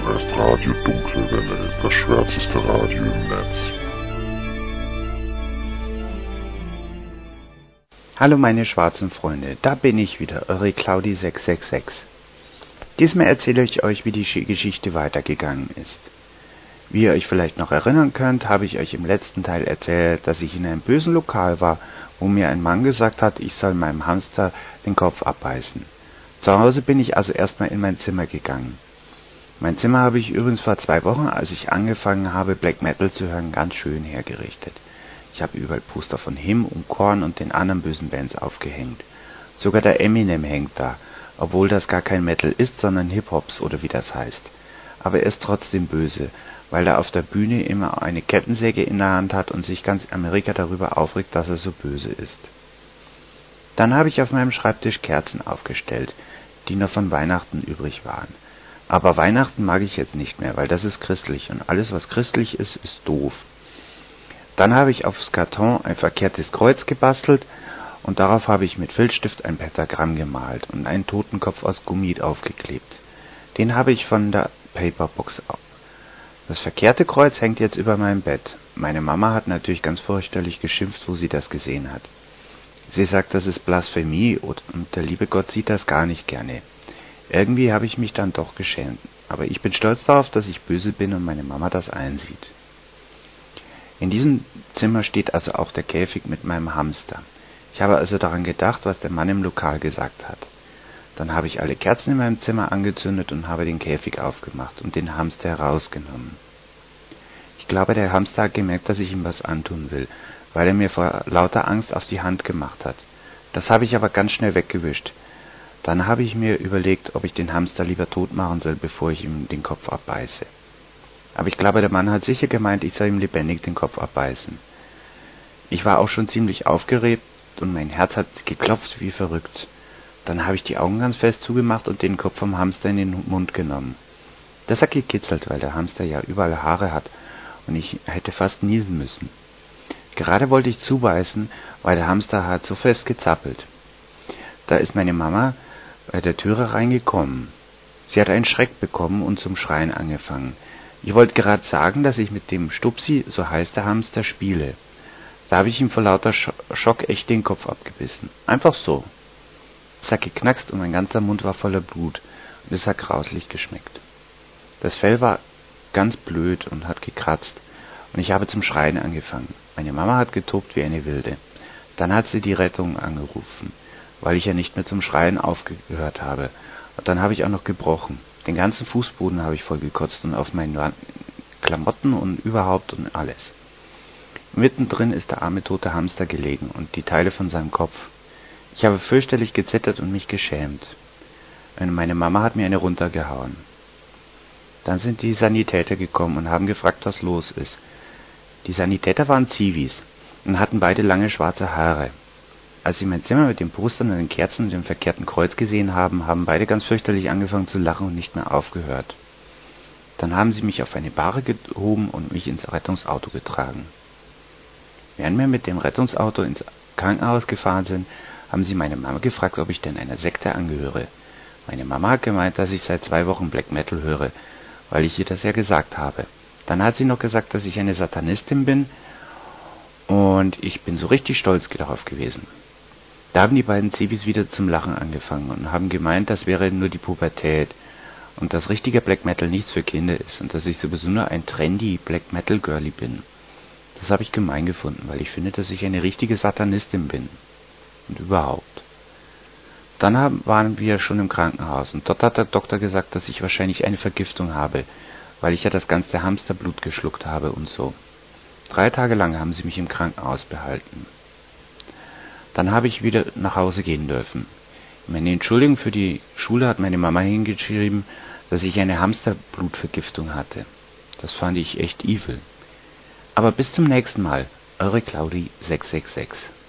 heißt Radio Dunkelwelle, das schwärzeste Radio im Netz. Hallo meine schwarzen Freunde, da bin ich wieder, eure Claudi666. Diesmal erzähle ich euch, wie die Geschichte weitergegangen ist. Wie ihr euch vielleicht noch erinnern könnt, habe ich euch im letzten Teil erzählt, dass ich in einem bösen Lokal war, wo mir ein Mann gesagt hat, ich soll meinem Hamster den Kopf abbeißen. Zu Hause bin ich also erstmal in mein Zimmer gegangen. Mein Zimmer habe ich übrigens vor 2 Wochen, als ich angefangen habe, Black Metal zu hören, ganz schön hergerichtet. Ich habe überall Poster von Him und Korn und den anderen bösen Bands aufgehängt. Sogar der Eminem hängt da, obwohl das gar kein Metal ist, sondern Hip-Hops oder wie das heißt. Aber er ist trotzdem böse, weil er auf der Bühne immer eine Kettensäge in der Hand hat und sich ganz Amerika darüber aufregt, dass er so böse ist. Dann habe ich auf meinem Schreibtisch Kerzen aufgestellt, die noch von Weihnachten übrig waren. Aber Weihnachten mag ich jetzt nicht mehr, weil das ist christlich und alles, was christlich ist, ist doof. Dann habe ich aufs Karton ein verkehrtes Kreuz gebastelt und darauf habe ich mit Filzstift ein Pentagramm gemalt und einen Totenkopf aus Gummi aufgeklebt. Den habe ich von der Paperbox auf. Das verkehrte Kreuz hängt jetzt über meinem Bett. Meine Mama hat natürlich ganz fürchterlich geschimpft, wo sie das gesehen hat. Sie sagt, das ist Blasphemie und der liebe Gott sieht das gar nicht gerne. Irgendwie habe ich mich dann doch geschämt. Aber ich bin stolz darauf, dass ich böse bin und meine Mama das einsieht. In diesem Zimmer steht also auch der Käfig mit meinem Hamster. Ich habe also daran gedacht, was der Mann im Lokal gesagt hat. Dann habe ich alle Kerzen in meinem Zimmer angezündet und habe den Käfig aufgemacht und den Hamster herausgenommen. Ich glaube, der Hamster hat gemerkt, dass ich ihm was antun will, weil er mir vor lauter Angst auf die Hand gemacht hat. Das habe ich aber ganz schnell weggewischt. Dann habe ich mir überlegt, ob ich den Hamster lieber tot machen soll, bevor ich ihm den Kopf abbeiße. Aber ich glaube, der Mann hat sicher gemeint, ich soll ihm lebendig den Kopf abbeißen. Ich war auch schon ziemlich aufgeregt und mein Herz hat geklopft wie verrückt. Dann habe ich die Augen ganz fest zugemacht und den Kopf vom Hamster in den Mund genommen. Das hat gekitzelt, weil der Hamster ja überall Haare hat und ich hätte fast niesen müssen. Gerade wollte ich zubeißen, weil der Hamster hat so fest gezappelt. Da ist meine Mama bei der Türe reingekommen. Sie hat einen Schreck bekommen und zum Schreien angefangen. Ich wollte gerade sagen, dass ich mit dem Stupsi, so heißt der Hamster, spiele. Da habe ich ihm vor lauter Schock echt den Kopf abgebissen. Einfach so. Es hat geknackst und mein ganzer Mund war voller Blut und es hat grauslich geschmeckt. Das Fell war ganz blöd und hat gekratzt und ich habe zum Schreien angefangen. Meine Mama hat getobt wie eine Wilde. Dann hat sie die Rettung angerufen, weil ich ja nicht mehr zum Schreien aufgehört habe. Und dann habe ich auch noch gebrochen. Den ganzen Fußboden habe ich voll gekotzt und auf meinen Klamotten und überhaupt und alles. Mittendrin ist der arme tote Hamster gelegen und die Teile von seinem Kopf. Ich habe fürchterlich gezittert und mich geschämt. Und meine Mama hat mir eine runtergehauen. Dann sind die Sanitäter gekommen und haben gefragt, was los ist. Die Sanitäter waren Zivis und hatten beide lange schwarze Haare. Als sie mein Zimmer mit den Postern und den Kerzen und dem verkehrten Kreuz gesehen haben, haben beide ganz fürchterlich angefangen zu lachen und nicht mehr aufgehört. Dann haben sie mich auf eine Bahre gehoben und mich ins Rettungsauto getragen. Während wir mit dem Rettungsauto ins Krankenhaus gefahren sind, haben sie meine Mama gefragt, ob ich denn einer Sekte angehöre. Meine Mama hat gemeint, dass ich seit 2 Wochen Black Metal höre, weil ich ihr das ja gesagt habe. Dann hat sie noch gesagt, dass ich eine Satanistin bin und ich bin so richtig stolz darauf gewesen. Da haben die beiden Zivis wieder zum Lachen angefangen und haben gemeint, das wäre nur die Pubertät und dass richtiger Black Metal nichts für Kinder ist und dass ich sowieso nur ein trendy Black Metal Girlie bin. Das habe ich gemein gefunden, weil ich finde, dass ich eine richtige Satanistin bin. Und überhaupt. Dann waren wir schon im Krankenhaus und dort hat der Doktor gesagt, dass ich wahrscheinlich eine Vergiftung habe, weil ich ja das ganze Hamsterblut geschluckt habe und so. 3 Tage lang haben sie mich im Krankenhaus behalten. Dann habe ich wieder nach Hause gehen dürfen. Meine Entschuldigung für die Schule hat meine Mama hingeschrieben, dass ich eine Hamsterblutvergiftung hatte. Das fand ich echt evil. Aber bis zum nächsten Mal, eure Claudi666.